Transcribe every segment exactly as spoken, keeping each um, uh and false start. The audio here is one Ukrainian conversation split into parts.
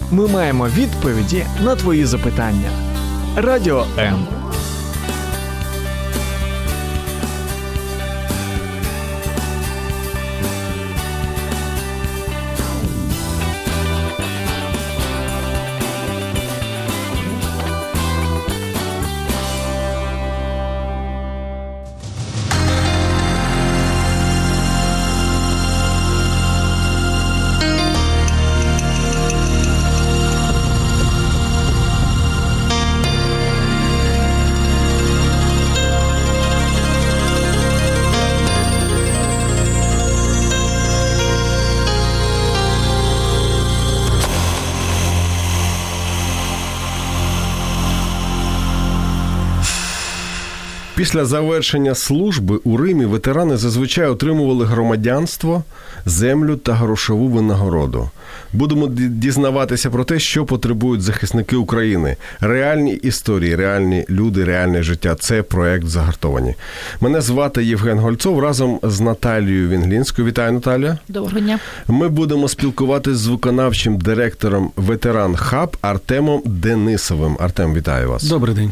Ми маємо відповіді на твої запитання. Радіо М. Після завершення служби у Римі ветерани зазвичай отримували громадянство, землю та грошову винагороду. Будемо дізнаватися про те, що потребують захисники України. Реальні історії, реальні люди, реальне життя. Це проект «Загартовані». Мене звати Євген Гольцов разом з Наталією Вінглінською. Вітаю, Наталія. Доброго дня. Ми будемо спілкуватися з виконавчим директором «Ветеран Хаб» Артемом Денисовим. Артем, вітаю вас. Добрий день.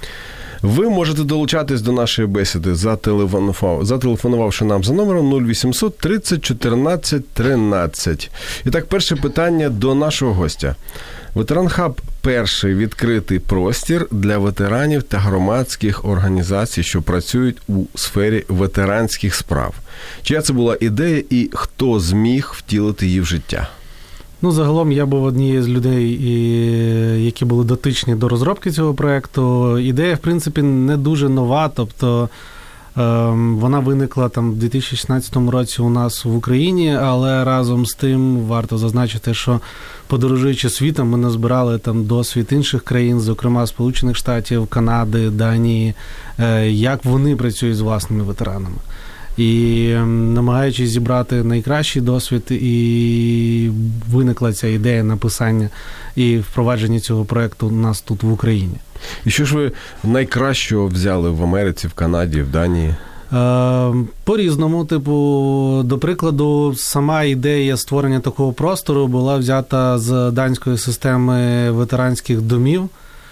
Ви можете долучатись до нашої бесіди, зателефонувавши нам за номером нуль вісімсот тридцять чотирнадцять тринадцять. І так, перше питання до нашого гостя. Ветеран Хаб – перший відкритий простір для ветеранів та громадських організацій, що працюють у сфері ветеранських справ. Чия це була ідея і хто зміг втілити її в життя? Ну, загалом я був однією з людей, які були дотичні до розробки цього проєкту. Ідея, в принципі, не дуже нова, тобто вона виникла там в дві тисячі шістнадцятому році у нас в Україні, але разом з тим варто зазначити, що подорожуючи світом, ми назбирали там досвід інших країн, зокрема Сполучених Штатів, Канади, Данії, як вони працюють з власними ветеранами. І намагаючись зібрати найкращий досвід, і виникла ця ідея написання і впровадження цього проєкту у нас тут в Україні. І що ж ви найкращого взяли в Америці, в Канаді, в Данії? По-різному. Типу, до прикладу, сама ідея створення такого простору була взята з данської системи ветеранських домів.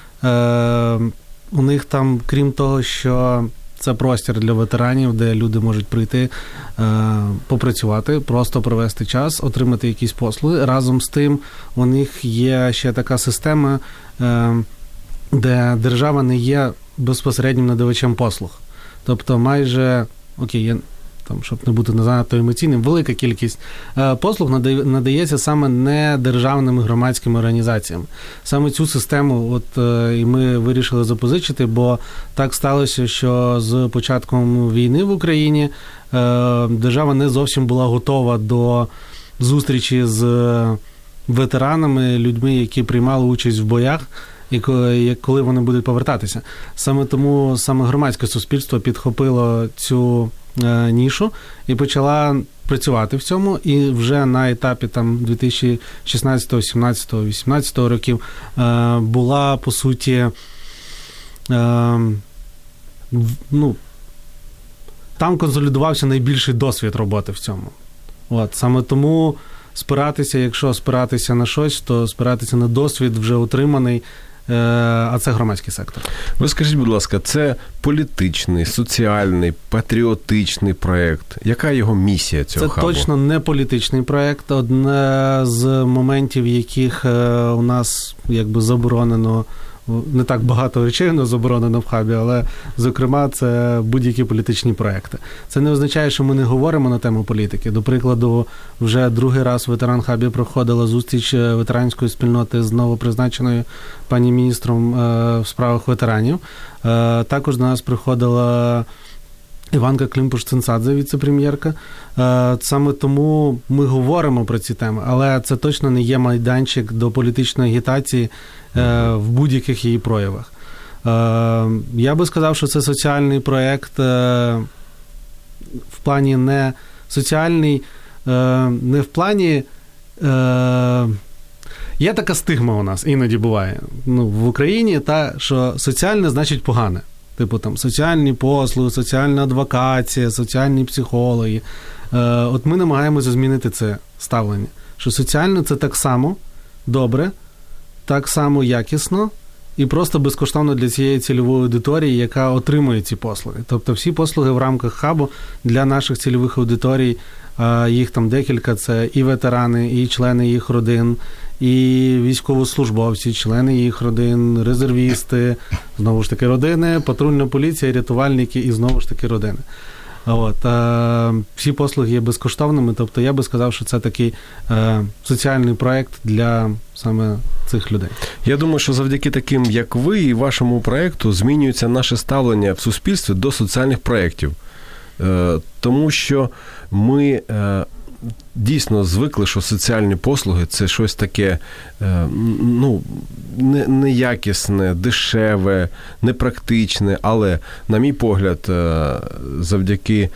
У них там, крім того, що це простір для ветеранів, де люди можуть прийти, попрацювати, просто провести час, отримати якісь послуги. Разом з тим у них є ще така система, де держава не є безпосереднім надавачем послуг. Тобто майже, окей, я, там, щоб не бути занадто емоційним, велика кількість послуг надається саме не державними громадськими організаціями. Саме цю систему от, і ми вирішили запозичити, бо так сталося, що з початком війни в Україні держава не зовсім була готова до зустрічі з ветеранами, людьми, які приймали участь в боях, і коли вони будуть повертатися. Саме тому саме громадське суспільство підхопило цю нішу і почала працювати в цьому, і вже на етапі там дві тисячі шістнадцятого, сімнадцятого, вісімнадцятого років була, по суті, ну, там консолідувався найбільший досвід роботи в цьому. От, саме тому спиратися, якщо спиратися на щось, то спиратися на досвід вже отриманий, а це громадський сектор. Ви скажіть, будь ласка, це політичний, соціальний, патріотичний проєкт? Яка його місія цього хабу? Це точно не політичний проєкт. Одне з моментів, яких у нас якби заборонено, не так багато речей не заборонено в хабі, але, зокрема, це будь-які політичні проекти. Це не означає, що ми не говоримо на тему політики. До прикладу, вже другий раз в Ветеран Хабі проходила зустріч ветеранської спільноти з новопризначеною пані міністром в справах ветеранів. Також до нас приходила Іванка Климпуш-Цинцадзе, віце-прем'єрка. Саме тому ми говоримо про ці теми, але це точно не є майданчик до політичної агітації в будь-яких її проявах. Я би сказав, що це соціальний проєкт в плані не соціальний, не в плані... Є така стигма у нас, іноді буває, ну, в Україні, та, що соціальне значить погане. Типу там соціальні послуги, соціальна адвокація, соціальні психологи. Е, от ми намагаємося змінити це ставлення. Що соціально це так само добре, так само якісно і просто безкоштовно для цієї цільової аудиторії, яка отримує ці послуги. Тобто всі послуги в рамках хабу для наших цільових аудиторій, їх там декілька, це і ветерани, і члени їх родин, і військовослужбовці, члени їх родин, резервісти, знову ж таки родини, патрульна поліція, рятувальники і знову ж таки родини. От, е, всі послуги є безкоштовними, тобто я би сказав, що це такий е, соціальний проєкт для саме цих людей. Я думаю, що завдяки таким, як ви і вашому проєкту, змінюється наше ставлення в суспільстві до соціальних проєктів. Е, тому що ми е, дійсно звикли, що соціальні послуги – це щось таке, е, ну, не, неякісне, дешеве, непрактичне, але, на мій погляд, е, завдяки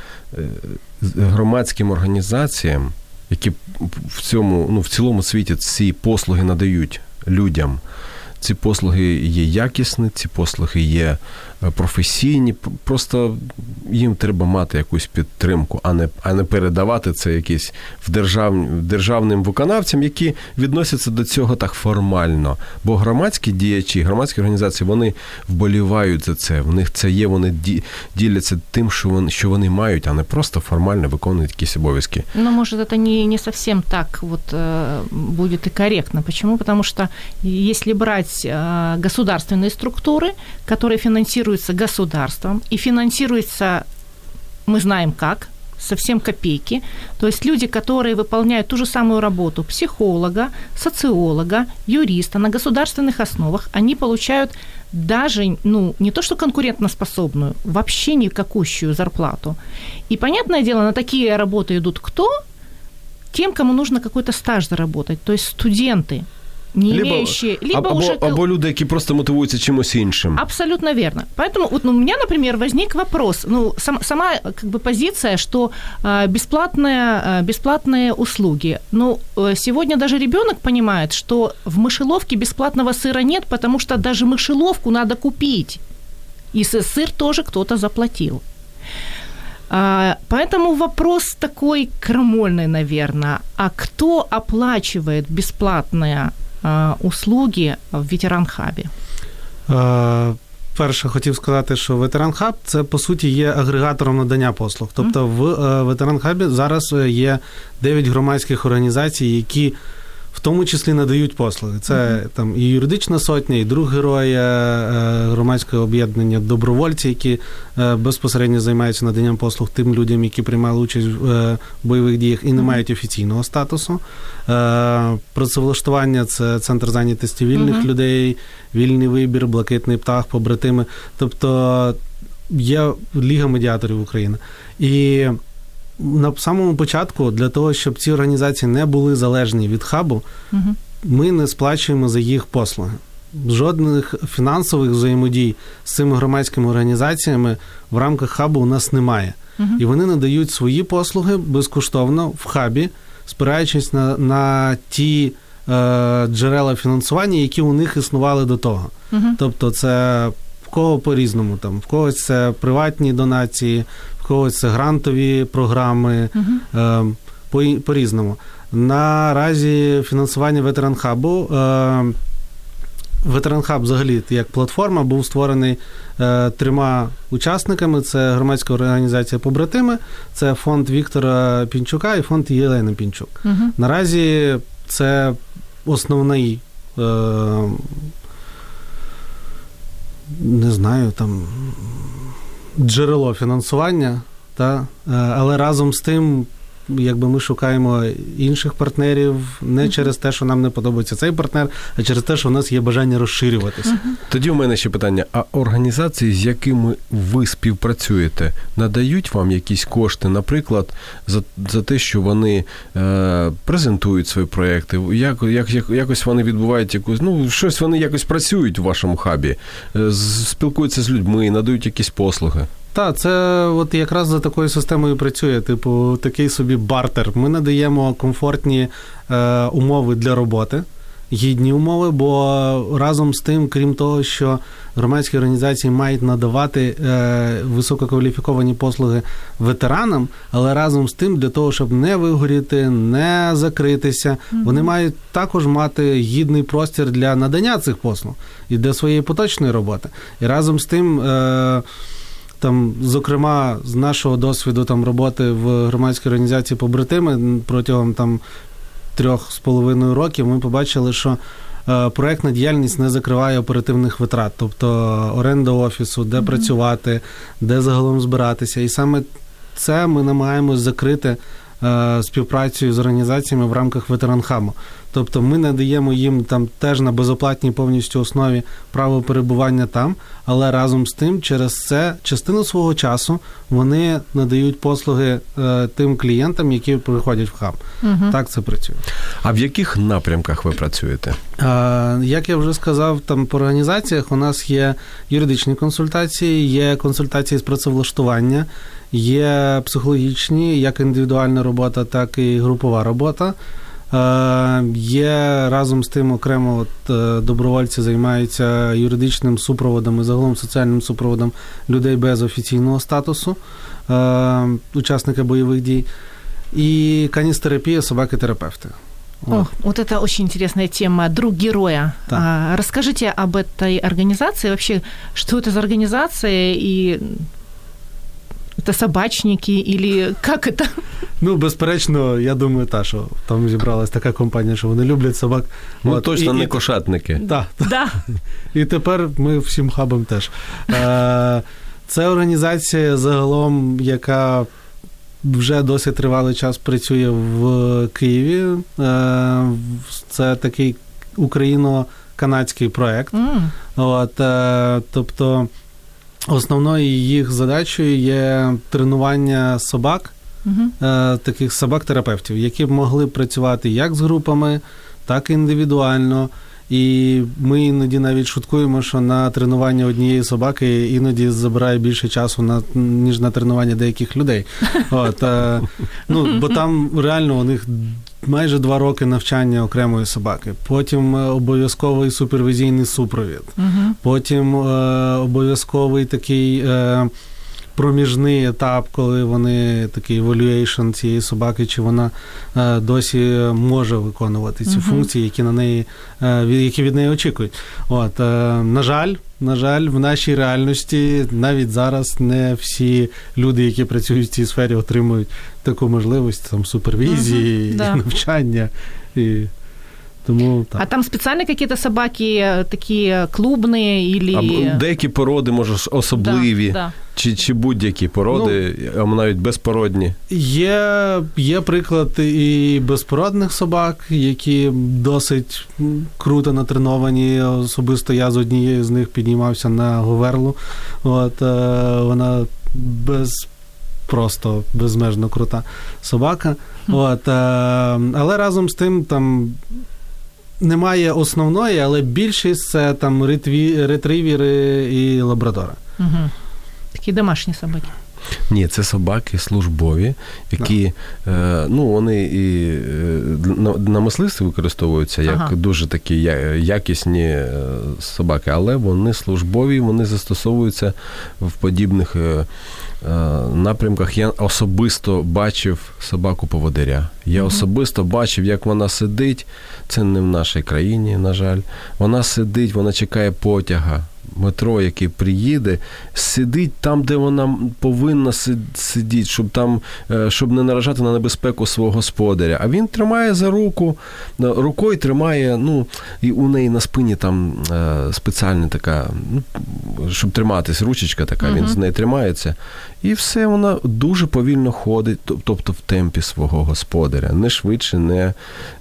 громадським організаціям, які в цьому, ну, в цілому світі ці послуги надають людям, ці послуги є якісні, ці послуги є професійні, просто їм треба мати якусь підтримку, а не, а не передавати це якісь в держав, державним виконавцям, які відносяться до цього так формально. Бо громадські діячі, громадські організації, вони вболівають за це, в них це є, вони діляться тим, що вони, що вони мають, а не просто формально виконують якісь обов'язки. Ну, может, это не, не совсем так вот э, будет и корректно. Почему? Потому что если брать э, государственные структуры, которые финансируют государством и финансируется, мы знаем как, совсем копейки. То есть люди, которые выполняют ту же самую работу психолога, социолога, юриста на государственных основах, они получают даже, ну, не то что конкурентоспособную, вообще никакущую зарплату. И, понятное дело, на такие работы идут кто? Тем, кому нужно какой-то стаж заработать, то есть студенты, не либо, имеющие... Либо або, уже... або люди, які просто мотивуються чимось іншим. Абсолютно верно. Поэтому вот, ну, у меня, например, возник вопрос. Ну, сам, сама как бы позиция, что э, бесплатные, э, бесплатные услуги. Ну, э, сегодня даже ребёнок понимает, что в мышеловке бесплатного сыра нет, потому что даже мышеловку надо купить. И сыр тоже кто-то заплатил. А, поэтому вопрос такой крамольный, наверное. А кто оплачивает бесплатные услуги в ветеран-хабі? Перше, хотів сказати, що ветеран-хаб – це, по суті, є агрегатором надання послуг. Тобто в ветеран-хабі зараз є дев'ять громадських організацій, які в тому числі надають послуги. Це mm-hmm. там і юридична сотня, і друг героя, громадського об'єднання добровольці, які безпосередньо займаються наданням послуг тим людям, які приймали участь в бойових діях і не mm-hmm. мають офіційного статусу. Працевлаштування – це центр зайнятості вільних mm-hmm. людей, вільний вибір, блакитний птах, побратими. Тобто є Ліга медіаторів України. І на самому початку, для того, щоб ці організації не були залежні від хабу, угу. ми не сплачуємо за їх послуги. Жодних фінансових взаємодій з цими громадськими організаціями в рамках хабу у нас немає. Угу. І вони надають свої послуги безкоштовно в хабі, спираючись на, на ті е, джерела фінансування, які у них існували до того. Угу. Тобто це в кого по-різному, там, в когось це приватні донації, в когось це грантові програми, угу. е, по, по-різному. Наразі фінансування ветеран-хабу, е, ветеран-хаб взагалі як платформа був створений е, трьома учасниками. Це громадська організація «Побратими», це фонд Віктора Пінчука і фонд Єлени Пінчук. Угу. Наразі це основний е, не знаю, там джерело фінансування, та, але разом з тим, якби ми шукаємо інших партнерів не mm-hmm. через те, що нам не подобається цей партнер, а через те, що в нас є бажання розширюватися. Mm-hmm. Тоді в мене ще питання. А організації, з якими ви співпрацюєте, надають вам якісь кошти, наприклад, за, за те, що вони е, презентують свої проєкти, як, як, як, якось вони відбувають якусь, ну, щось вони якось працюють у вашому хабі, е, спілкуються з людьми, надають якісь послуги? Так, це от якраз за такою системою працює, типу такий собі бартер. Ми надаємо комфортні е, умови для роботи, гідні умови, бо разом з тим, крім того, що громадські організації мають надавати е, висококваліфіковані послуги ветеранам, але разом з тим, для того, щоб не вигоріти, не закритися, mm-hmm. вони мають також мати гідний простір для надання цих послуг і для своєї поточної роботи. І разом з тим, е, там, зокрема, з нашого досвіду там, роботи в громадській організації «Побратими» протягом там, трьох з половиною років ми побачили, що е, проєктна діяльність не закриває оперативних витрат, тобто оренда офісу, де mm-hmm. працювати, де загалом збиратися. І саме це ми намагаємось закрити е, співпрацею з організаціями в рамках ветеранхабу. Тобто ми надаємо їм там теж на безоплатній повністю основі право перебування там, але разом з тим через це частину свого часу вони надають послуги е, тим клієнтам, які приходять в хаб. Угу. Так це працює. А в яких напрямках ви працюєте? Е, як я вже сказав, там по організаціях у нас є юридичні консультації, є консультації з працевлаштування, є психологічні, як індивідуальна робота, так і групова робота. Є разом з тим окремо от, добровольці займаються юридичним супроводом і загалом соціальним супроводом людей без офіційного статусу, учасника бойових дій, і каністерапія, собаки-терапевти. Вот. О, вот это очень интересная тема. Друг героя. Да. А, расскажите об этой организации, вообще, что это за организация и... Это собачники или как это? Ну, безперечно, я думаю, та, що там зібралась така компанія, що вони люблять собак. Ну, от, точно і, не і... кошатники. Так. Да. І тепер ми всім хабом теж. Це організація загалом, яка вже досить тривалий час працює в Києві. Це такий україно-канадський проєкт. Mm. От, тобто основною їх задачею є тренування собак, uh-huh. таких собак-терапевтів, які б могли працювати як з групами, так і індивідуально. І ми іноді навіть шуткуємо, що на тренування однієї собаки іноді забирає більше часу, на, ніж на тренування деяких людей. От, ну, бо там реально у них майже два роки навчання окремої собаки. Потім обов'язковий супервізійний супровід. Uh-huh. Потім е, обов'язковий такий е, проміжний етап, коли вони такий evaluation цієї собаки, чи вона е, досі може виконувати ці uh-huh. функції, які на неї, е, які від неї очікують. От, е, на жаль, на жаль, в нашій реальності навіть зараз не всі люди, які працюють в цій сфері, отримують таку можливість там супервізії, uh-huh, да. і навчання. І тому, так. А там специально какие-то собаки такие клубные или... А деякі породи, може, особливі, да, да. Чи, чи будь-які породи, ну, а навіть безпородні? Є, є приклад і безпородних собак, які досить круто натреновані. Особисто я з однією з них піднімався на говерлу. От, вона без... просто безмежно крута собака. Mm. От, але разом з тим там немає основної, але більшість це там ретві, ретривери і лабрадори. Угу. Такі домашні собаки. Ні, це собаки службові, які, no. е, ну, вони і на, на мисливстві використовуються як ага. дуже такі якісні собаки, але вони службові, вони застосовуються в подібних е, напрямках. Я особисто бачив собаку-поводиря. Я mm-hmm. особисто бачив, як вона сидить. Це не в нашій країні, на жаль. Вона сидить, вона чекає потяга. Метро, який приїде, сидить там, де вона повинна сидіти, щоб там, щоб не наражати на небезпеку свого господаря. А він тримає за руку, рукою тримає, ну, і у неї на спині там спеціальна така, ну, щоб триматись, ручечка така, uh-huh. він з нею тримається. І все, вона дуже повільно ходить, тобто в темпі свого господаря. Не швидше, не,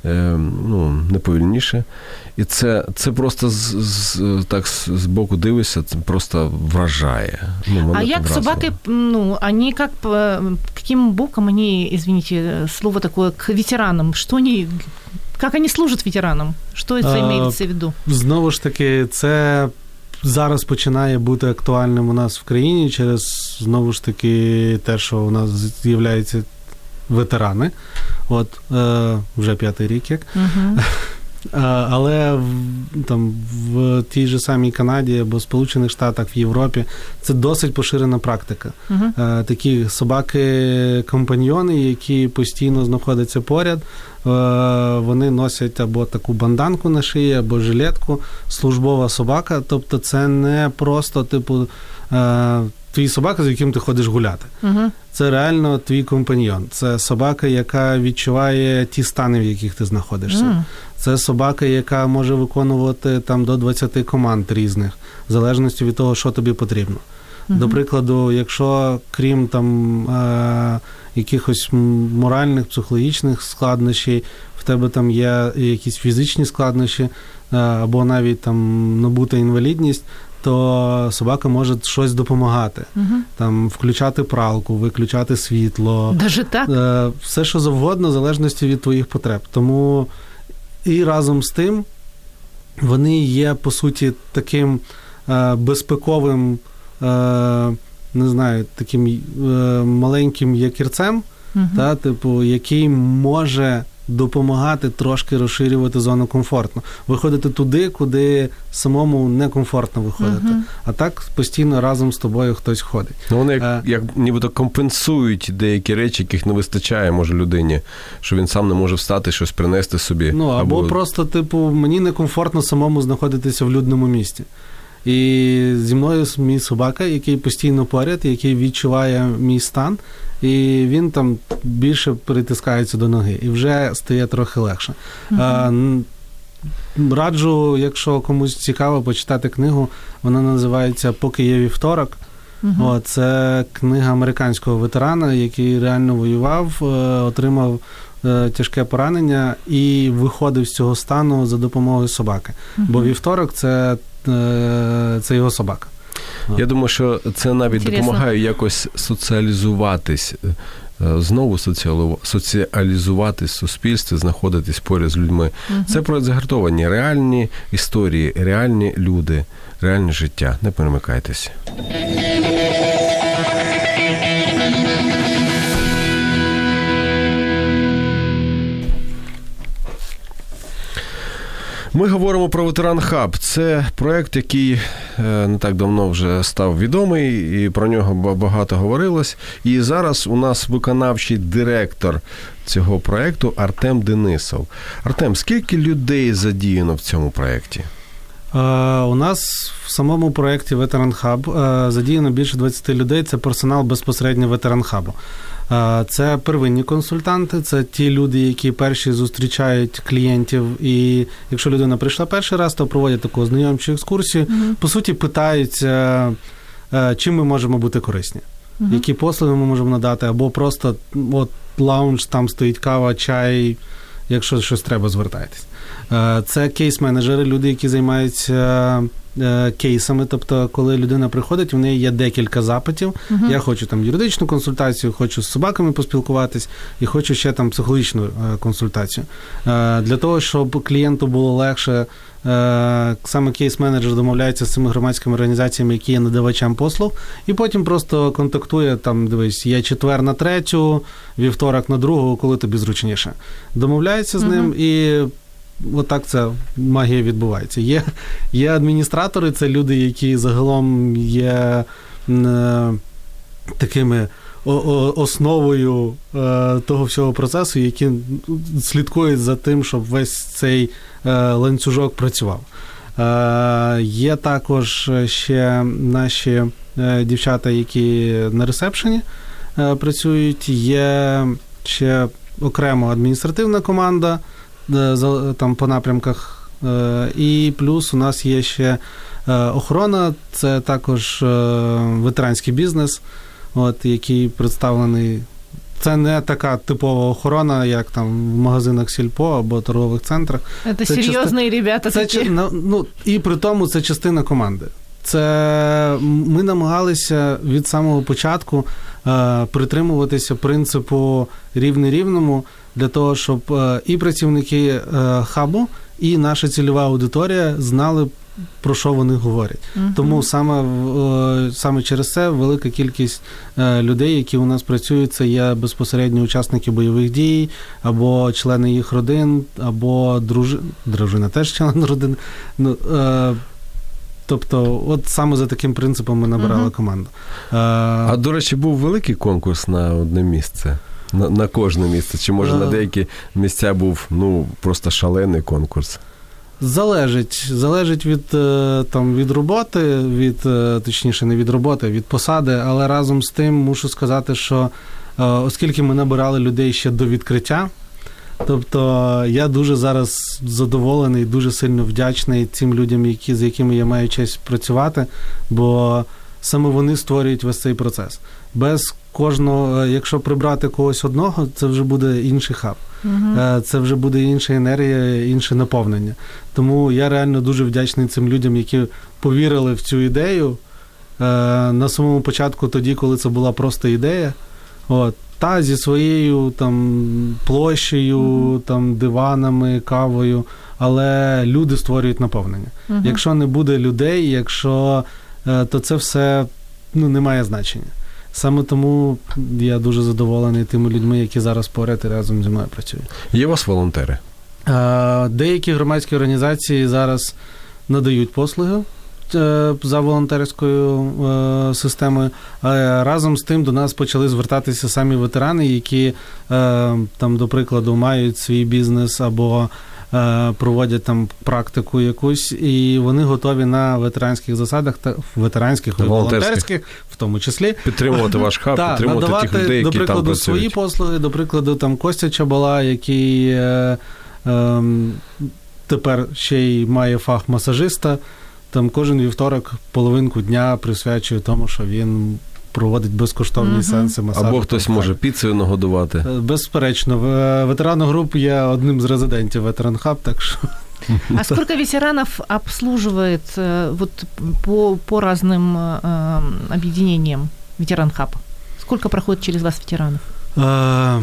ну, не повільніше. І це, це просто з, з, так з боку дивишся, це просто вражає. Ну, а як вразило. Собаки, ну, они как, каким боком они, извините, слово такое, к ветеранам, что они, как они служат ветеранам? Що це мається в виду? Знову ж таки, це зараз починає бути актуальним у нас в країні через, знову ж таки, те, що у нас з'являються ветерани. От, е, вже п'ятий рік як. Uh-huh. Але в, там, в тій же самій Канаді або Сполучених Штатах, в Європі це досить поширена практика. Uh-huh. Такі собаки-компаньйони, які постійно знаходяться поряд, вони носять або таку банданку на шиї, або жилетку, службова собака. Тобто це не просто, типу, твій собака, з яким ти ходиш гуляти. Uh-huh. Це реально твій компаньйон. Це собака, яка відчуває ті стани, в яких ти знаходишся. Uh-huh. Це собака, яка може виконувати там до двадцять команд різних, в залежності від того, що тобі потрібно. Uh-huh. До прикладу, якщо крім там е- якихось моральних, психологічних складнощів, в тебе там є якісь фізичні складнощі, е- або навіть там набута інвалідність, то собака може щось допомагати. Угу. Там, включати пралку, виключати світло. Даже так? Все, що завгодно, в залежності від твоїх потреб. Тому і разом з тим вони є, по суті, таким безпековим, не знаю, таким маленьким якірцем, угу. та, типу, який може допомагати трошки розширювати зону комфортно. Виходити туди, куди самому некомфортно виходити. Uh-huh. А так постійно разом з тобою хтось ходить. Ну, вони як, а, як нібито компенсують деякі речі, яких не вистачає, може, людині, що він сам не може встати, щось принести собі. Ну, або, або просто, типу, мені некомфортно самому знаходитися в людному місті. І зі мною мій собака, який постійно поряд, який відчуває мій стан, і він там більше притискається до ноги. І вже стає трохи легше. Uh-huh. Раджу, якщо комусь цікаво, почитати книгу. Вона називається «Поки є вівторок». Uh-huh. О, це книга американського ветерана, який реально воював, отримав тяжке поранення і виходив з цього стану за допомогою собаки. Uh-huh. Бо вівторок – це, це його собака. Я думаю, що це навіть Інтересно. Допомагає якось соціалізуватись, знову соціалізуватись в суспільстві, знаходитись поряд з людьми. Угу. Це про загартовані реальні історії, реальні люди, реальне життя. Не перемикайтеся. Ми говоримо про Ветеран Хаб. Це проєкт, який не так давно вже став відомий, і про нього багато говорилось. І зараз у нас виконавчий директор цього проєкту Артем Денисов. Артем, скільки людей задіяно в цьому проєкті? У нас в самому проєкті Ветеран Хаб задіяно більше двадцять людей. Це персонал безпосередньо Ветеран Хабу. Це первинні консультанти, це ті люди, які перші зустрічають клієнтів, і якщо людина прийшла перший раз, то проводять таку ознайомчу екскурсію. Mm-hmm. По суті, питаються, чим ми можемо бути корисні, mm-hmm. які послуги ми можемо надати, або просто от лаунж, там стоїть кава, чай, якщо щось треба, звертайтесь. Це кейс-менеджери, люди, які займаються кейсами, тобто, коли людина приходить, в неї є декілька запитів. Uh-huh. Я хочу там юридичну консультацію, хочу з собаками поспілкуватись і хочу ще там психологічну консультацію. Для того, щоб клієнту було легше, саме кейс-менеджер домовляється з цими громадськими організаціями, які є надавачем послуг, і потім просто контактує, там, дивись, є четвер на третю, вівторок на другу, коли тобі зручніше. Домовляється з uh-huh. ним, і отак ця магія відбувається. Є, є адміністратори, це люди, які загалом є е, такими о, о, основою е, того всього процесу, які слідкують за тим, щоб весь цей е, ланцюжок працював. Е, є також ще наші е, дівчата, які на ресепшені е, працюють. Є ще окремо адміністративна команда, там по напрямках, і плюс у нас є ще охорона, це також ветеранський бізнес, от, який представлений. Це не така типова охорона, як там в магазинах Сільпо або торгових центрах. Це серйозні части... ребята це, такі. Ну, і при тому це частина команди. Це ми намагалися від самого початку е, притримуватися принципу рівне рівному. для того, щоб і працівники хабу, і наша цільова аудиторія знали, про що вони говорять. Uh-huh. Тому саме, саме через це велика кількість людей, які у нас працюють, це є безпосередньо учасники бойових дій, або члени їх родин, або дружина, дружина теж член родини. Ну, тобто, от саме за таким принципом ми набирали uh-huh. команду. А, до речі, був великий конкурс на одне місце? На, на кожне місце? Чи, може, uh-huh. на деякі місця був, ну, просто шалений конкурс? Залежить. Залежить від, там, від роботи, від, точніше, не від роботи, від посади, але разом з тим мушу сказати, що оскільки ми набирали людей ще до відкриття, тобто я дуже зараз задоволений, дуже сильно вдячний цим людям, які, з якими я маю честь працювати, бо саме вони створюють весь цей процес. Без кожного, якщо прибрати когось одного, це вже буде інший хаб. Uh-huh. Це вже буде інша енергія, інше наповнення. Тому я реально дуже вдячний цим людям, які повірили в цю ідею на самому початку, тоді, коли це була просто ідея. От. Та зі своєю там площею, uh-huh. там диванами, кавою, але люди створюють наповнення. Uh-huh. Якщо не буде людей, якщо то це все, ну, не має значення. Саме тому я дуже задоволений тими людьми, які зараз поряд і разом зі мною працюють. Є у вас волонтери? Деякі громадські організації зараз надають послуги за волонтерською системою. Разом з тим до нас почали звертатися самі ветерани, які, там, до прикладу, мають свій бізнес або проводять там практику якусь, і вони готові на ветеранських засадах, та ветеранських, волонтерських, в тому числі. Підтримувати ваш хаб, та, підтримувати надавати, тих людей, які до прикладу, там працюють. Свої послуги, до прикладу, там Костя Чабала, який е, е, тепер ще й має фах масажиста, там кожен вівторок половинку дня присвячує тому, що він проводить безкоштовні uh-huh. сеанси масажу. Або хтось може піцею нагодувати. Безперечно. Ветерану груп є одним з резидентів Ветеран Хаб, так що... А сколько ветеранов обслуживает вот по, по разным э, объединениям Ветеран Хаб? Сколько проходит через вас ветеранов? Е,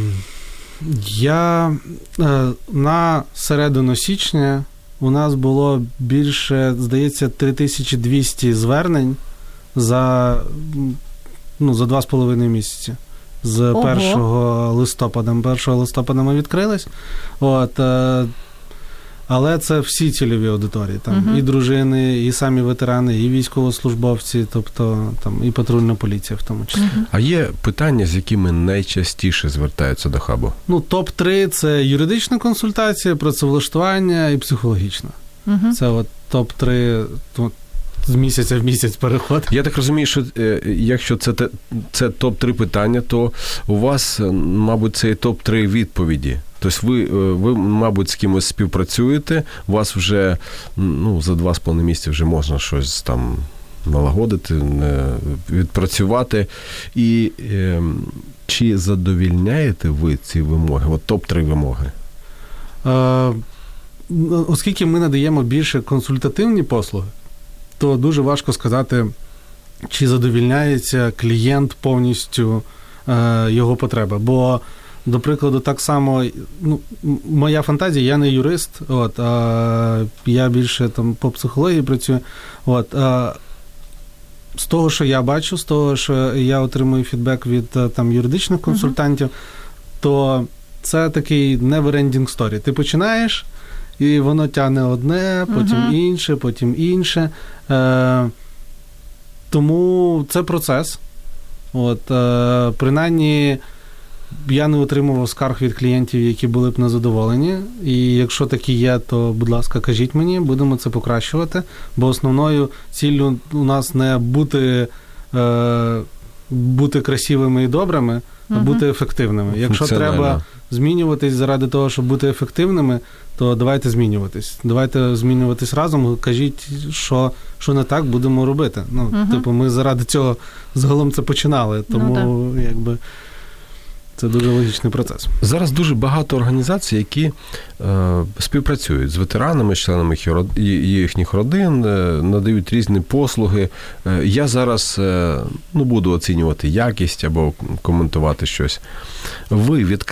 я е, на середину січня у нас було більше, здається, три тисячі двісті звернень за... Ну, за два з половиною місяці. З Ого. першого листопада. першого листопада ми відкрились. От, е, але це всі цільові аудиторії. Там угу. і дружини, і самі ветерани, і військовослужбовці, тобто там, і патрульна поліція в тому числі. Угу. А є питання, з якими найчастіше звертаються до хабу? Ну, топ три – це юридична консультація, працевлаштування і психологічна. Угу. Це от топ три з місяця в місяць переходить. Я так розумію, що якщо це, це топ три питання, то у вас, мабуть, це і топ три відповіді. Тобто ви, ви, мабуть, з кимось співпрацюєте, у вас вже, ну, за два з половиною місяці вже можна щось там налагодити, відпрацювати. І е, чи задовільняєте ви ці вимоги? От топ три вимоги. Е, оскільки ми надаємо більше консультативні послуги, то дуже важко сказати, чи задовільняється клієнт повністю е, його потреби. Бо, до прикладу, так само, ну, моя фантазія, я не юрист, от, а я більше там по психології працюю. От, а, з того, що я бачу, з того, що я отримую фідбек від там юридичних консультантів, uh-huh. то це такий never-ending story. Ти починаєш, і воно тягне одне, потім uh-huh. інше, потім інше. Е, тому це процес. От, е, принаймні, я не отримував скарг від клієнтів, які були б незадоволені. І якщо такі є, то, будь ласка, кажіть мені, будемо це покращувати. Бо основною ціллю у нас не бути, е, бути красивими і добрими, а бути ефективними. Якщо треба змінюватись заради того, щоб бути ефективними, то давайте змінюватись. Давайте змінюватись разом, кажіть, що, що не так, будемо робити. Ну, угу. Типу, ми заради цього загалом це починали, тому, ну, якби, це дуже логічний процес. Зараз дуже багато організацій, які е, співпрацюють з ветеранами, з членами їхніх родин, е, надають різні послуги. Е, я зараз е, ну, буду оцінювати якість або коментувати щось. Ви відкриті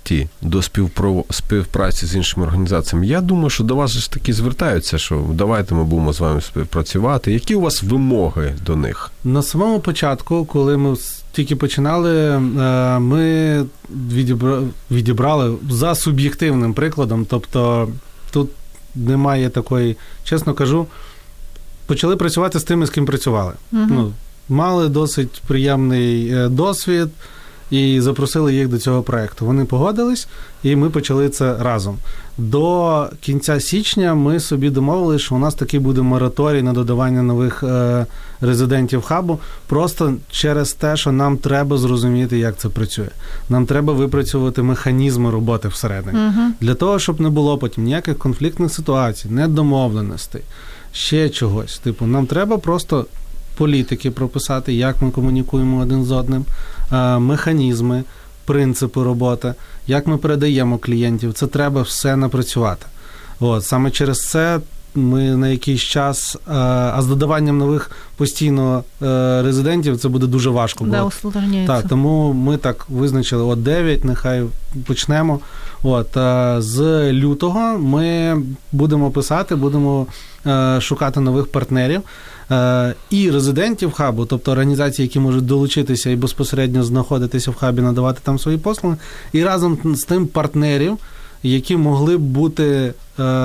відкриті до співпро... співпраці з іншими організаціями? Я думаю, що до вас ж таки звертаються, що давайте ми будемо з вами співпрацювати. Які у вас вимоги до них? На самому початку, коли ми тільки починали, ми відібрали за суб'єктивним прикладом, тобто тут немає такої, чесно кажу, почали працювати з тими, з ким працювали. Угу. Ну, мали досить приємний досвід і запросили їх до цього проєкту. Вони погодились, і ми почали це разом. До кінця січня ми собі домовили, що у нас такий буде мораторій на додавання нових е, резидентів хабу, просто через те, що нам треба зрозуміти, як це працює. Нам треба випрацьовувати механізми роботи всередині. Uh-huh. Для того, щоб не було потім ніяких конфліктних ситуацій, недомовленостей, ще чогось. Типу, нам треба просто політики прописати, як ми комунікуємо один з одним, е, механізми, принципи роботи, як ми передаємо клієнтів, це треба все напрацювати. От, саме через це ми на якийсь час, а з додаванням нових постійно резидентів це буде дуже важко. Да, усложняється. Так, тому ми так визначили, от дев'ять, нехай почнемо. От, з лютого ми будемо писати, будемо шукати нових партнерів і резидентів хабу, тобто організації, які можуть долучитися і безпосередньо знаходитися в хабі, надавати там свої послуги, і разом з тим партнерів, які могли б бути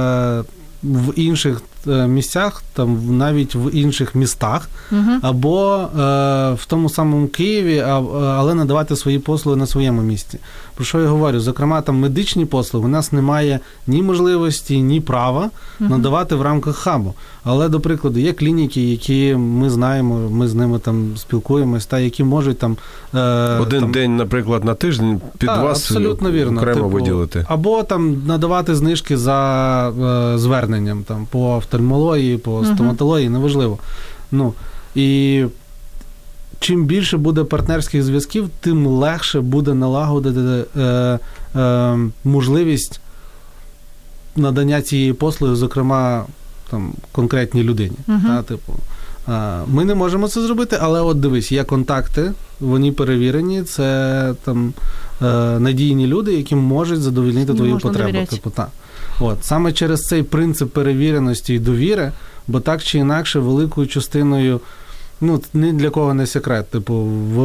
в інших місцях, там навіть в інших містах, uh-huh. або е, в тому самому Києві, а, але надавати свої послуги на своєму місці. Про що я говорю? Зокрема, там медичні послуги у нас немає ні можливості, ні права uh-huh. надавати в рамках хабу. Але, до прикладу, є клініки, які ми знаємо, ми з ними там спілкуємось, та які можуть там... Е, Один там, день, наприклад, на тиждень під та, вас вірно, окремо типу, виділити. Або там надавати знижки за е, зверненням там, по офтальмології, по стоматології, uh-huh. неважливо. Ну, і чим більше буде партнерських зв'язків, тим легше буде налагодити е, е, можливість надання цієї послуги, зокрема, там, конкретній людині. Uh-huh. Та, типу, е, ми не можемо це зробити, але от дивись, є контакти, вони перевірені, це там е, надійні люди, які можуть задовольнити твою можна потребу. довіряти. Типу, та. От, саме через цей принцип перевіреності і довіри, бо так чи інакше великою частиною, ну, ні для кого не секрет, типу, в,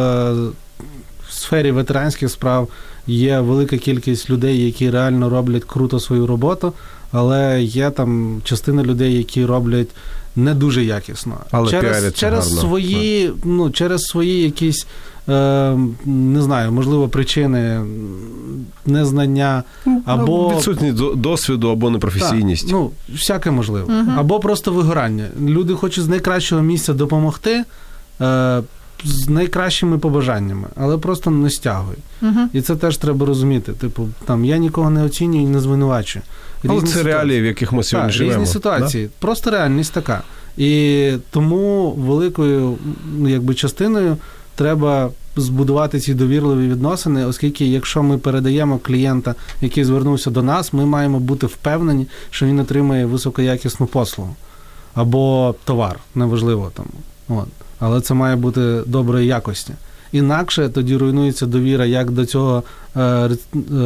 в сфері ветеранських справ є велика кількість людей, які реально роблять круто свою роботу, але є там частина людей, які роблять не дуже якісно. Але через, через гарно. свої, ну, через свої якісь, е, не знаю, можливо, причини незнання, або... Відсутність досвіду, або непрофесійність. Так, ну, всяке можливо. Угу. Або просто вигорання. Люди хочуть з найкращого місця допомогти, е, з найкращими побажаннями, але просто не стягують. Угу. І це теж треба розуміти. Типу, там, я нікого не оцінюю і не звинувачую. Але це ситуації. Реалії, в яких ми сьогодні так, живемо. Різні ситуації. Да? Просто реальність така. І тому великою, якби, частиною треба збудувати ці довірливі відносини, оскільки якщо ми передаємо клієнта, який звернувся до нас, ми маємо бути впевнені, що він отримає високоякісну послугу або товар, неважливо там. От. Але це має бути доброї якості. Інакше тоді руйнується довіра як до цього, е, е,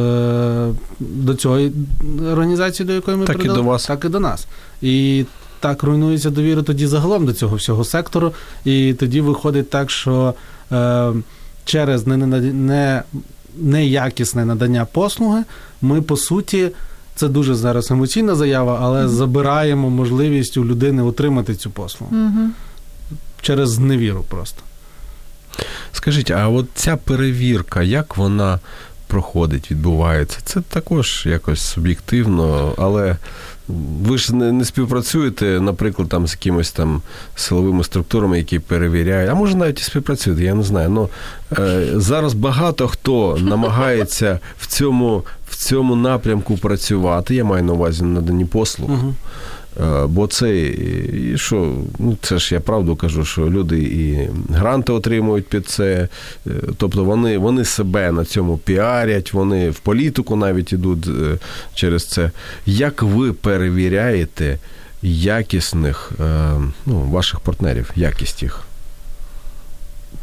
до цієї організації, до якої ми так передали, і до вас. так і до нас. І так руйнується довіра тоді загалом до цього всього сектору, і тоді виходить так, що е, через не, не, не, неякісне надання послуги ми, по суті, це дуже зараз емоційна заява, але mm-hmm. забираємо можливість у людини отримати цю послугу. Mm-hmm. Через зневіру просто. Скажіть, а от ця перевірка, як вона проходить, відбувається? Це також якось суб'єктивно, але ви ж не, не співпрацюєте, наприклад, там з якимись там силовими структурами, які перевіряють, а може навіть і співпрацюєте, я не знаю. Ну, е, зараз багато хто намагається в цьому, в цьому напрямку працювати, я маю на увазі надані послуг. Угу. Бо це, і що, ну це ж я правду кажу, що люди і гранти отримують під це, тобто вони, вони себе на цьому піарять, вони в політику навіть ідуть через це. Як ви перевіряєте якісних, ну, ваших партнерів, якість їх?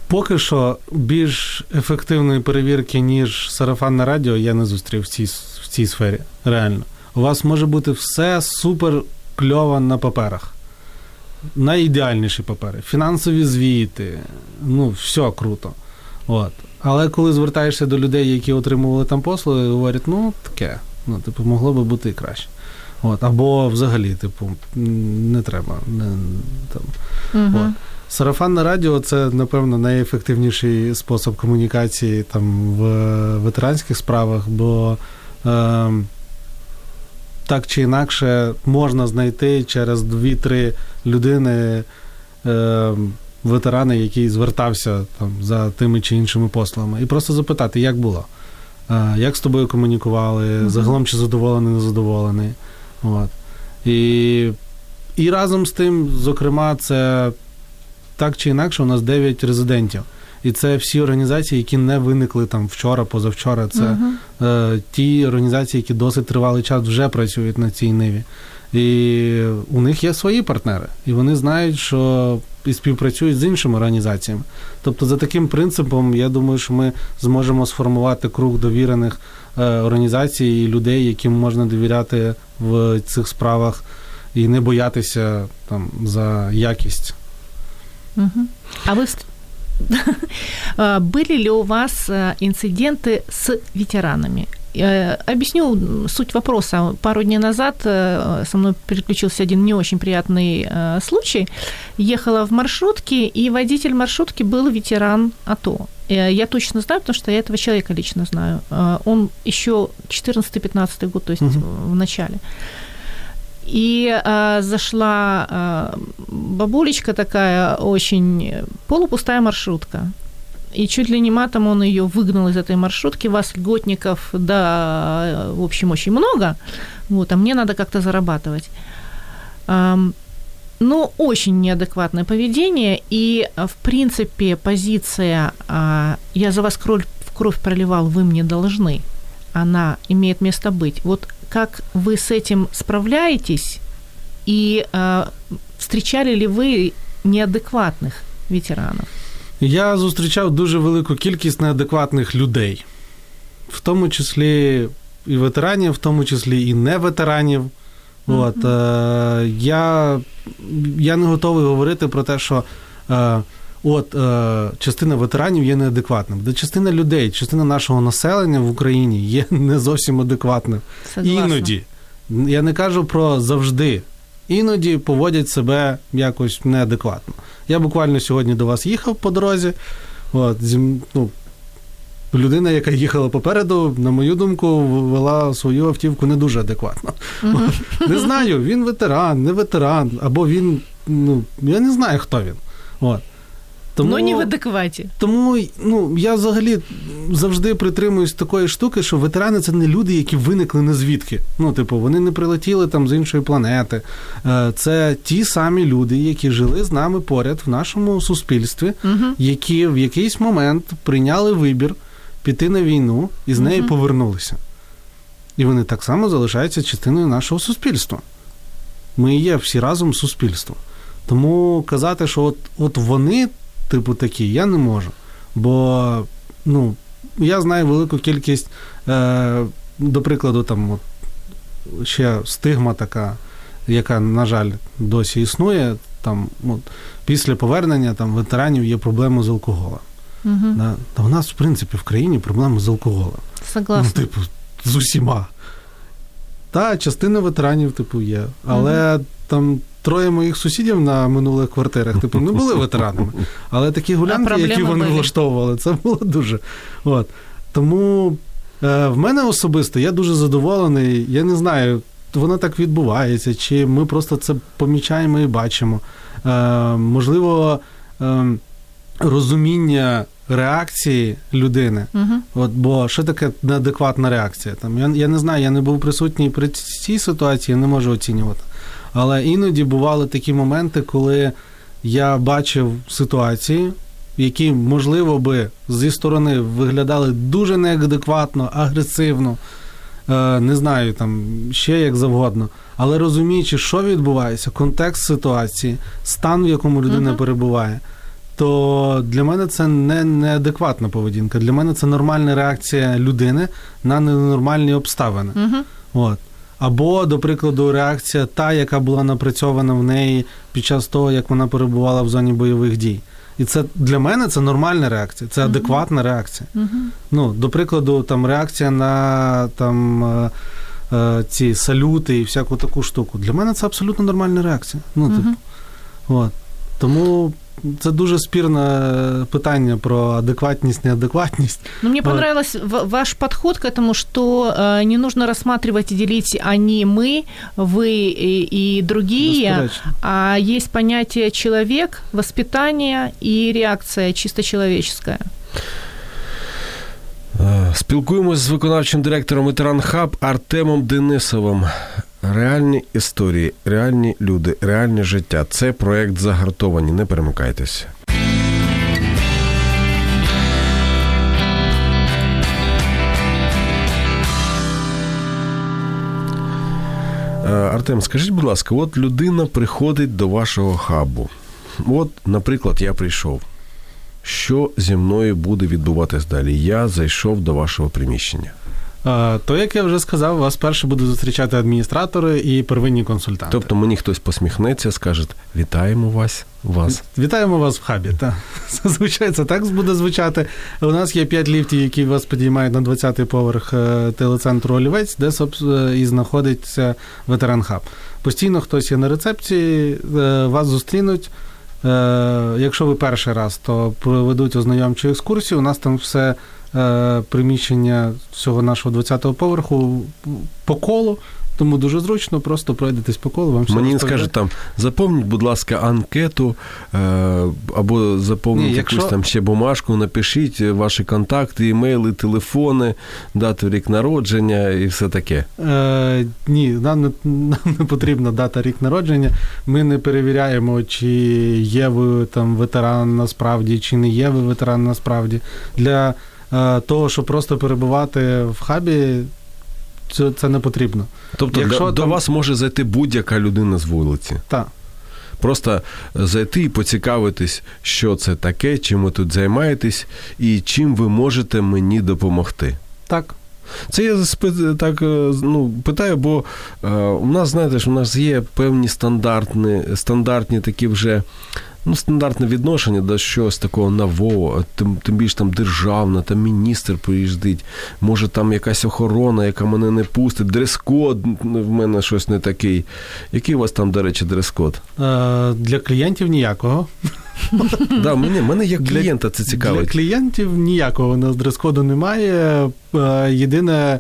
Поки що більш ефективної перевірки, ніж сарафанне радіо, я не зустрів в цій, в цій сфері. Реально. У вас може бути все супер кльово на паперах. Найідеальніші папери. Фінансові звіти. Ну, все круто. От. Але коли звертаєшся до людей, які отримували там послуги, говорять, ну, таке. Ну, типу, могло би бути і краще. От. Або взагалі, типу, не треба. Не, там. Угу. От. Сарафанне радіо – це, напевно, найефективніший спосіб комунікації там, в ветеранських справах, бо е, так чи інакше можна знайти через дві-три людини е, ветерани, який звертався там, за тими чи іншими послугами, і просто запитати, як було, е, як з тобою комунікували, mm-hmm. загалом чи задоволений, не задоволений. От. І, і разом з тим, зокрема, це так чи інакше, у нас дев'ять резидентів. І це всі організації, які не виникли там вчора, позавчора. Це uh-huh. е, ті організації, які досить тривалий час вже працюють на цій ниві. І у них є свої партнери. І вони знають, що і співпрацюють з іншими організаціями. Тобто за таким принципом, я думаю, що ми зможемо сформувати круг довірених е, організацій і людей, яким можна довіряти в цих справах і не боятися там за якість. Угу. А вы были ли у вас инциденты с ветеранами? Объясню суть вопроса. Пару дней назад со мной переключился один не очень приятный случай. Ехала в маршрутке, и водитель маршрутки был ветеран АТО. Я точно знаю, потому что я этого человека лично знаю. Он еще четырнадцатый-пятнадцатый год, то есть угу. в начале. И а, зашла а, бабулечка такая, очень полупустая маршрутка. И чуть ли не матом он её выгнал из этой маршрутки. Вас, льготников, да, в общем, очень много. Вот, а мне надо как-то зарабатывать. А, ну, очень неадекватное поведение. И, в принципе, позиция а, «я за вас кровь, кровь проливал, вы мне должны», она имеет место быть. Вот как вы с этим справляетесь, и э, встречали ли ви неадекватних ветеранів? Я зустрічав дуже велику кількість неадекватних людей. В тому числі і ветеранів, в тому числі і не ветеранів. Mm-hmm. От, е, я, я не готовий говорити про те, що е, от, е, частина ветеранів є неадекватним. Де частина людей, частина нашого населення в Україні є не зовсім адекватним. Согласна. Іноді. Я не кажу про завжди. Іноді поводять себе якось неадекватно. Я буквально сьогодні до вас їхав по дорозі. От, ну, людина, яка їхала попереду, на мою думку, вела свою автівку не дуже адекватно. Mm-hmm. Не знаю, він ветеран, не ветеран, або він, ну, я не знаю, хто він. От. Тому, ну, не в адекваті. Тому, ну, я взагалі завжди притримуюсь такої штуки, що ветерани – це не люди, які виникли не звідки. Ну, типу, вони не прилетіли там з іншої планети. Це ті самі люди, які жили з нами поряд в нашому суспільстві, угу. які в якийсь момент прийняли вибір піти на війну і з неї угу. повернулися. І вони так само залишаються частиною нашого суспільства. Ми є всі разом суспільство. Тому казати, що от, от вони типу такі, я не можу. Бо, ну, я знаю велику кількість, е, до прикладу, там, от, ще стигма така, яка, на жаль, досі існує, там, от, після повернення там, ветеранів є проблеми з алкоголем. Угу. Да? Та у нас, в принципі, в країні проблеми з алкоголем. Согласна. Ну, типу, з усіма. Та, частина ветеранів, типу, є. Але угу. там троє моїх сусідів на минулих квартирах, типу, не були ветеранами. Але такі гулянки, які вони були. влаштовували, це було дуже. От. Тому е, в мене особисто я дуже задоволений. Я не знаю, воно так відбувається, чи ми просто це помічаємо і бачимо. Е, можливо, е, розуміння реакції людини. Угу. От, бо що таке неадекватна реакція? Там, я, я не знаю, я не був присутній при цій ситуації, я не можу оцінювати. Але іноді бували такі моменти, коли я бачив ситуації, які, можливо, би зі сторони виглядали дуже неадекватно, агресивно, не знаю, там, ще як завгодно. Але розуміючи, що відбувається, контекст ситуації, стан, в якому людина uh-huh. перебуває, то для мене це не неадекватна поведінка. Для мене це нормальна реакція людини на ненормальні обставини. Угу. От. Або, до прикладу, реакція та, яка була напрацьована в неї під час того, як вона перебувала в зоні бойових дій. І це для мене це нормальна реакція, це адекватна реакція. Uh-huh. Ну, до прикладу, там реакція на там е, е, ці салюти і всяку таку штуку. Для мене це абсолютно нормальна реакція. Ну, uh-huh. типу, от. Тому це дуже спірне питання про адекватність, неадекватність. Ну, мне понравился ваш подход к этому, что э, не нужно рассматривать и делить они, мы, вы и, и другие, а есть понятие человек, воспитание и реакция чисто человеческая. Спілкуємось з виконавчим директором Ветеран Хаб Артемом Денисовим. Реальні історії, реальні люди, реальне життя. Це проєкт «Загартовані». Не перемикайтеся. Артем, скажіть, будь ласка, от людина приходить до вашого хабу. От, наприклад, я прийшов. Що зі мною буде відбуватись далі? Я зайшов до вашого приміщення. То, як я вже сказав, вас перше буде зустрічати адміністратори і первинні консультанти. Тобто мені хтось посміхнеться, скаже, вітаємо вас, вас. Вітаємо вас в хабі, так. Зазвичай це так буде звучати. У нас є п'ять ліфтів, які вас підіймають на двадцятий поверх телецентру «Олівець», де і знаходиться Ветеран Хаб. Постійно хтось є на рецепції, вас зустрінуть. Якщо ви перший раз, то проведуть ознайомчу екскурсію. У нас там все приміщення всього нашого двадцятого поверху по колу, тому дуже зручно, просто пройдетесь по колу. Вам все мені скажуть там, заповніть, будь ласка, анкету, або заповніть Ні, якщо... якусь там ще бумажку, напишіть ваші контакти, імейли, телефони, дату, рік народження і все таке. Е, ні, нам не, нам не потрібна дата, рік народження. Ми не перевіряємо, чи є ви там ветеран насправді, чи не є ви ветеран насправді. Для того, щоб просто перебувати в хабі, це, це не потрібно. Тобто Якщо до, там... до вас може зайти будь-яка людина з вулиці? Так. Просто зайти і поцікавитись, що це таке, чим ви тут займаєтесь і чим ви можете мені допомогти. Так. Це я так, ну, питаю, бо е, у нас, знаєте, ж, у нас є певні стандартні, стандартні такі вже, ну, стандартне відношення до щось такого нового, тим, тим більше там державне, там міністр приїздить, може там якась охорона, яка мене не пустить, дрес-код в мене щось не такий. Який у вас там, до речі, дрес-код? Е, для клієнтів ніякого. Да, мене, мене як клієнта це цікавить. Для клієнтів ніякого у нас дрес-коду немає. Єдине,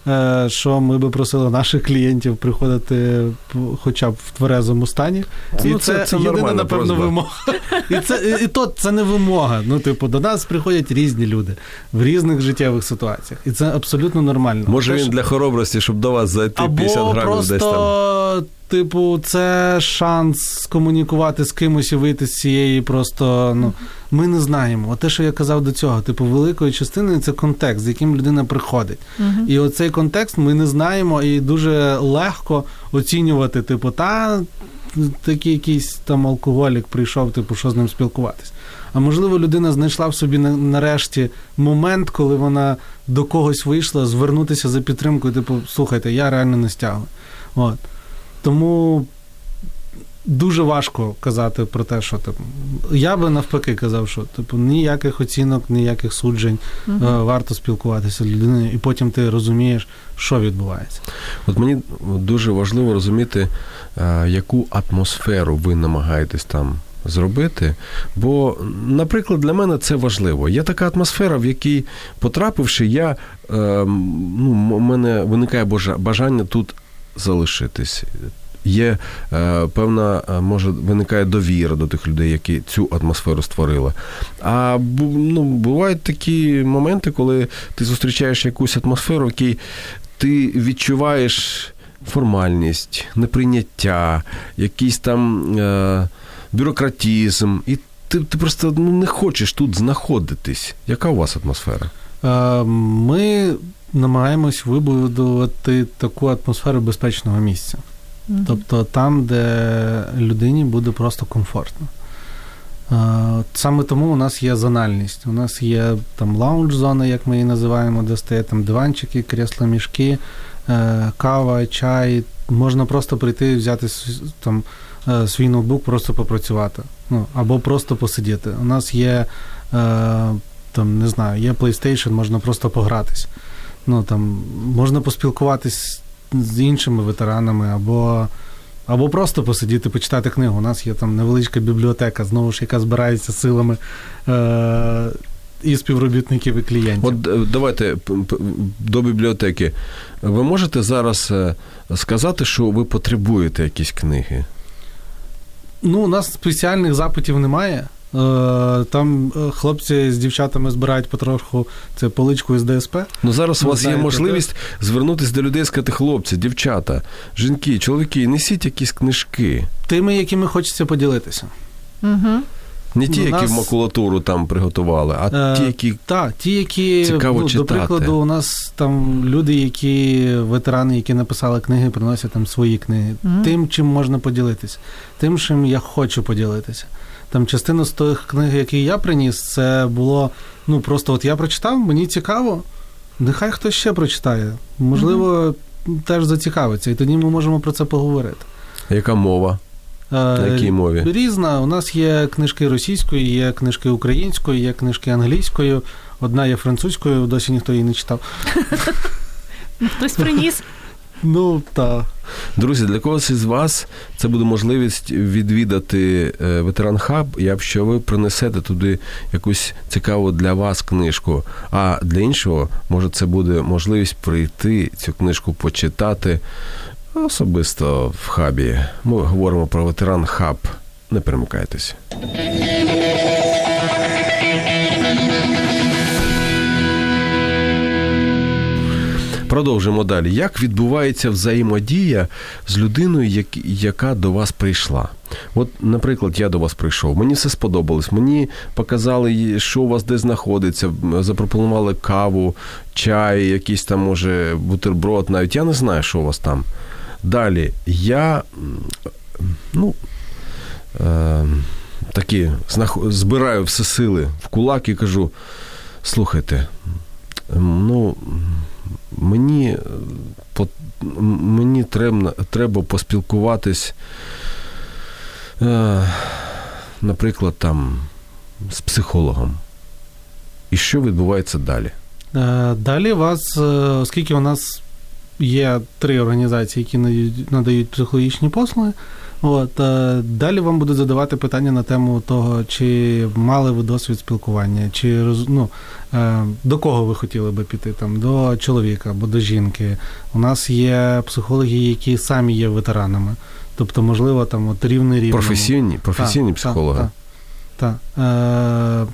що ми би просили наших клієнтів приходити хоча б в тверезому стані. І ну, це, це, це єдина, напевно, просьба. Вимога. І, це, і то це не вимога. Ну, типу, до нас приходять різні люди в різних життєвих ситуаціях. І це абсолютно нормально. Може Тож, він для хоробрості, щоб до вас зайти п'ятдесят грамів десь там. Або просто, типу, це шанс скомунікувати з кимось і вийти з цієї просто, ну, ми не знаємо. От те, що я казав до цього, типу, великою частиною це контекст, з яким людина приходить. Uh-huh. І оцей контекст ми не знаємо, і дуже легко оцінювати, типу, та такий якийсь там алкоголік прийшов, типу, що з ним спілкуватись. А можливо, людина знайшла в собі нарешті момент, коли вона до когось вийшла, звернутися за підтримкою, типу, слухайте, я реально не стягую. От. Тому дуже важко казати про те, що типу, я би навпаки казав, що типу ніяких оцінок, ніяких суджень, угу. варто спілкуватися з людиною, і потім ти розумієш, що відбувається. От мені дуже важливо розуміти, яку атмосферу ви намагаєтесь там зробити, бо, наприклад, для мене це важливо. Є така атмосфера, в якій, потрапивши, я, ну, у мене виникає бажання тут залишитись. Є е, певна, може, виникає довіра до тих людей, які цю атмосферу створили. А ну, бувають такі моменти, коли ти зустрічаєш якусь атмосферу, в якій ти відчуваєш формальність, неприйняття, якийсь там е, бюрократизм, і ти, ти просто ну, не хочеш тут знаходитись. Яка у вас атмосфера? Е, ми намагаємось вибудувати таку атмосферу безпечного місця. Mm-hmm. Тобто там, де людині буде просто комфортно. Саме тому у нас є зональність. У нас є там лаунж-зона, як ми її називаємо, де стоять там диванчики, крісла-мішки, кава, чай. Можна просто прийти і взяти там свій ноутбук, просто попрацювати. Ну, або просто посидіти. У нас є, там, не знаю, є PlayStation, можна просто погратись. Ну, там, можна поспілкуватись з іншими ветеранами, або Або просто посидіти, почитати книгу. У нас є там невеличка бібліотека, знову ж, яка збирається силами е- і співробітників, і клієнтів. От давайте до бібліотеки. Ви можете зараз сказати, що ви потребуєте якісь книги? Ну, у нас спеціальних запитів немає. Там хлопці з дівчатами збирають потрошку це поличку із ДСП. Ну зараз у вас знаєте, є можливість де? звернутися до людей і сказати: хлопці, дівчата, жінки, чоловіки, несіть якісь книжки. Тими, якими хочеться поділитися. Угу. Не ті, у які нас... в макулатуру там приготували, а е, ті, які та, ті, які цікаво ну, читати. До прикладу, у нас там люди, які ветерани, які написали книги, приносять там свої книги. Mm. Тим, чим можна поділитися. Тим, чим я хочу поділитися. Там частина з тих книг, які я приніс, це було, ну, просто от я прочитав, мені цікаво, нехай хтось ще прочитає. Можливо, mm-hmm. теж зацікавиться, і тоді ми можемо про це поговорити. Яка мова? На якій мові? Різна. У нас є книжки російською, є книжки українською, є книжки англійською, одна є французькою, досі ніхто її не читав. Хтось приніс. Ну, так. Друзі, для когось із вас це буде можливість відвідати Ветеран Хаб, якщо ви принесете туди якусь цікаву для вас книжку. А для іншого, може, це буде можливість прийти, цю книжку почитати особисто в хабі. Ми говоримо про Ветеран Хаб. Не перемикайтесь. Продовжимо далі. Як відбувається взаємодія з людиною, яка до вас прийшла? От, наприклад, я до вас прийшов, мені все сподобалось, мені показали, що у вас де знаходиться, запропонували каву, чай, якийсь там, може, бутерброд, навіть я не знаю, що у вас там. Далі, я, ну, е, такі, збираю все сили в кулак і кажу: слухайте, ну, мені, по, мені треба, треба поспілкуватись, е, наприклад, там, з психологом. І що відбувається далі? Далі вас, оскільки у нас є три організації, які надають психологічні послуги, от, далі вам будуть задавати питання на тему того, чи мали ви досвід спілкування, чи, ну, до кого ви хотіли би піти, там, до чоловіка або до жінки. У нас є психологи, які самі є ветеранами. Тобто, можливо, там, от рівний рівному. Професійні, професійні та, психологи. Так. Та, та. Е,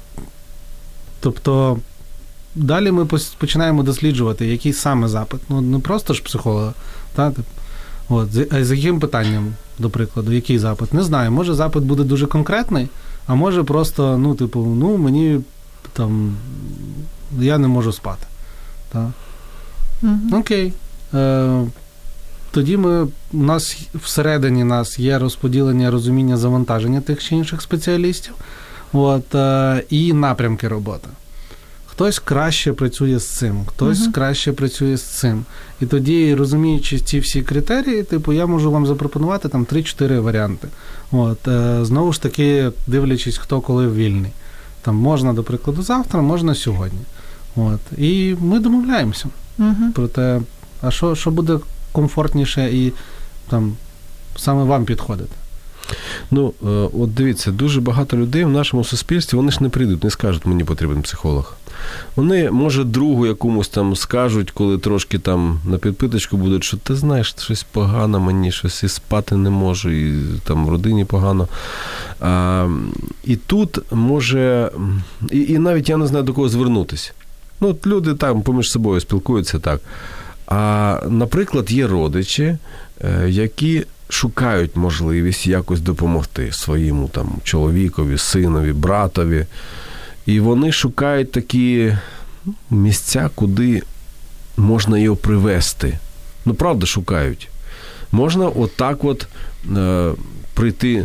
тобто, далі ми починаємо досліджувати, який саме запит. Ну, не просто ж психолога. Та? От, а з яким питанням, до прикладу, який запит? Не знаю, може запит буде дуже конкретний, а може просто, ну, типу, ну, мені там, я не можу спати. Так? Mm-hmm. Окей. Е, тоді ми, у нас всередині нас є розподілення розуміння завантаження тих чи інших спеціалістів, от, е, і напрямки роботи. Хтось краще працює з цим, хтось uh-huh. краще працює з цим. І тоді, розуміючи ці всі критерії, типу, я можу вам запропонувати там три-чотири варіанти. От, е, знову ж таки, дивлячись, хто коли вільний. Там можна, до прикладу, завтра, можна сьогодні. От. І ми домовляємося uh-huh. про те, а що, що буде комфортніше і там саме вам підходити. Ну, от дивіться, дуже багато людей в нашому суспільстві, вони ж не прийдуть, не скажуть, мені потрібен психолог. Вони, може, другу якомусь там скажуть, коли трошки там на підпиточку будуть, що ти знаєш, щось погано мені, щось і спати не можу, і там в родині погано. А, і тут може, і, і навіть я не знаю, до кого звернутися. Ну, от люди там поміж собою спілкуються так. А, наприклад, є родичі, які шукають можливість якось допомогти своєму там чоловікові, синові, братові. І вони шукають такі місця, куди можна його привести. Ну, правда, шукають. Можна отак от е, прийти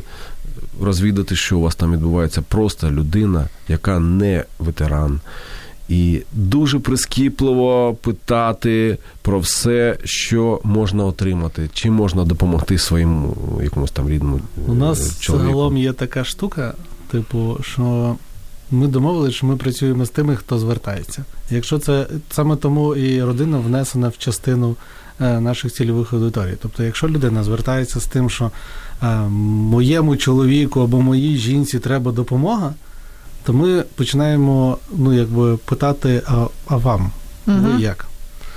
розвідати, що у вас там відбувається, просто людина, яка не ветеран. І дуже прискіпливо питати про все, що можна отримати, чим можна допомогти своєму якомусь там рідному чоловіку. У нас загалом є така штука, типу, що ми домовилися, що ми працюємо з тими, хто звертається. Якщо це саме тому і родина внесена в частину наших цільових аудиторій. Тобто, якщо людина звертається з тим, що моєму чоловіку або моїй жінці треба допомога, то ми починаємо, ну, якби питати, а, а вам? Uh-huh. Ви як?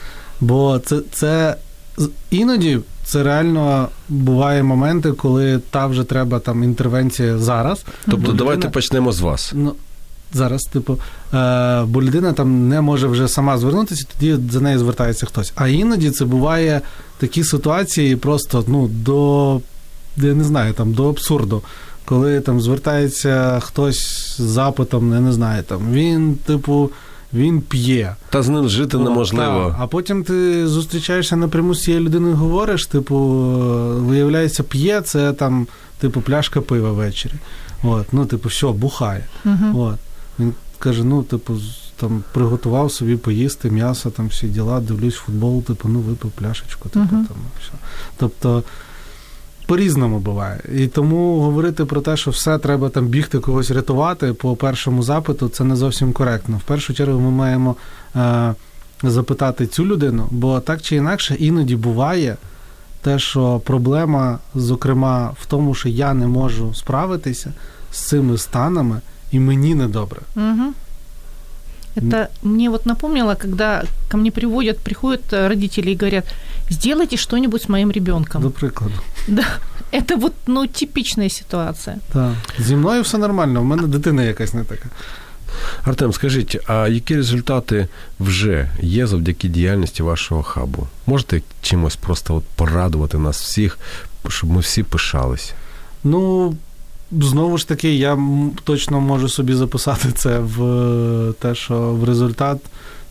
Бо це, це іноді це реально буває моменти, коли та вже треба там інтервенція зараз. Тобто, людина, давайте почнемо з вас. Ну, зараз, типу, е, бо людина там не може вже сама звернутися, тоді за нею звертається хтось. А іноді це буває такі ситуації просто, ну, до, я не знаю, там, до абсурду. Коли там звертається хтось з запитом, я не знаю, там, він, типу, він п'є. Та з ним жити неможливо. Та, а потім ти зустрічаєшся напряму з цією людиною, говориш, типу, виявляється, п'є, це там, типу, пляшка пива ввечері. От, ну, типу, все, бухає. Uh-huh. От. Він каже, ну, типу, там, приготував собі поїсти, м'ясо, там, всі діла, дивлюсь футбол, типу, ну, випив пляшечку, типу, uh-huh. там, все. Тобто, по-різному буває. І тому говорити про те, що все, треба там бігти когось рятувати по першому запиту, це не зовсім коректно. В першу чергу ми маємо е, запитати цю людину, бо так чи інакше іноді буває те, що проблема, зокрема, в тому, що я не можу справитися з цими станами, і мені недобре. Угу. Это мне вот напомнило, когда ко мне приводят, приходят родители и говорят, сделайте что-нибудь с моим ребенком. До прикладу. Да, это вот, ну, типичная ситуация. Так. Зі мною все нормально, в мене дитина якась не така. Артем, скажіть, а які результати вже є завдяки діяльності вашого хабу? Можете чимось просто от порадувати нас всіх, щоб ми всі пишалися? Ну, знову ж таки, я точно можу собі записати це в те, що в результат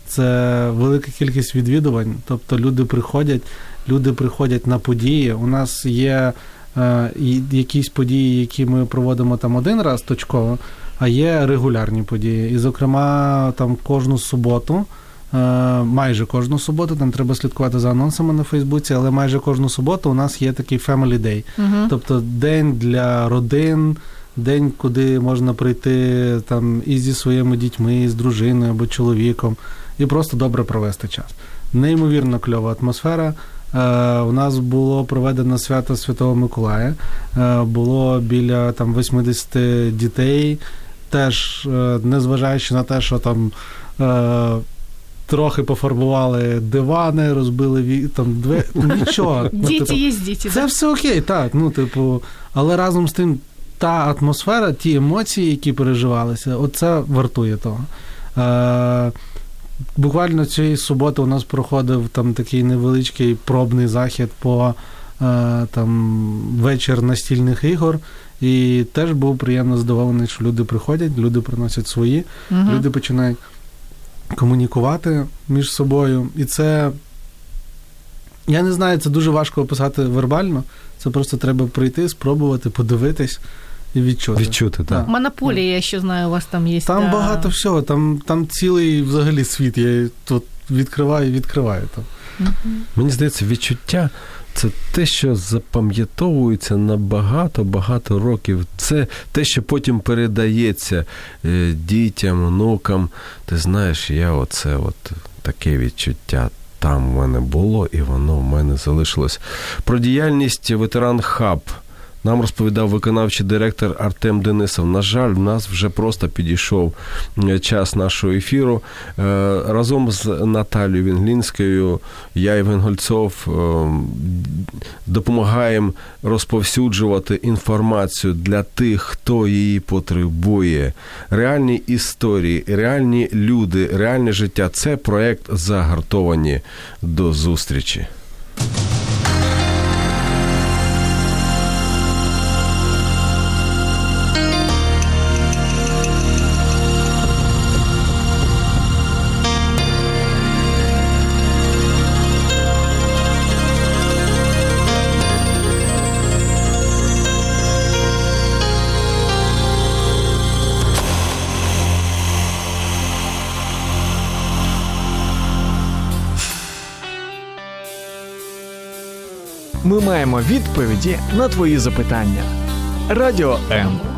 це велика кількість відвідувань. Тобто люди приходять, люди приходять на події. У нас є е, якісь події, які ми проводимо там один раз точково, а є регулярні події. І, зокрема, там кожну суботу, е, майже кожну суботу, там треба слідкувати за анонсами на Фейсбуці, але майже кожну суботу у нас є такий Family Day. Uh-huh. Тобто день для родин, день, куди можна прийти там і зі своїми дітьми, і з дружиною або чоловіком, і просто добре провести час. Неймовірно кльова атмосфера. Е, у нас було проведено свято Святого Миколая, е, було біля там вісімдесят дітей, теж е, незважаючи на те, що там е, трохи пофарбували дивани, розбили там двері, нічого. Діти ну, типу, є діти. Це да? все окей, так, ну, типу, але разом з тим та атмосфера, ті емоції, які переживалися, оце вартує того. Е, буквально цієї суботи у нас проходив там такий невеличкий пробний захід по е, там вечір настільних ігор, і теж був приємно здивований, що люди приходять, люди приносять свої, угу. люди починають комунікувати між собою, і це, я не знаю, це дуже важко описати вербально, це просто треба прийти, спробувати, подивитись і відчути. Відчути, так. Да. Монополія, я ще знаю, у вас там є. Там да. багато всього, там, там цілий взагалі світ, я тут відкриваю і відкриваю. Там. Угу. Мені здається, відчуття – це те, що запам'ятовується на багато-багато років. Це те, що потім передається е, дітям, онукам. Ти знаєш, я оце от таке відчуття там в мене було, і воно в мене залишилось. Про діяльність Ветеран Хаб нам розповідав виконавчий директор Артем Денисов. На жаль, в нас вже просто підійшов час нашого ефіру. Разом з Наталією Вінглінською, я, Євген Гольцов, допомагаємо розповсюджувати інформацію для тих, хто її потребує. Реальні історії, реальні люди, реальне життя – це проєкт «Загартовані». До зустрічі. Ми маємо відповіді на твої запитання. Радіо М.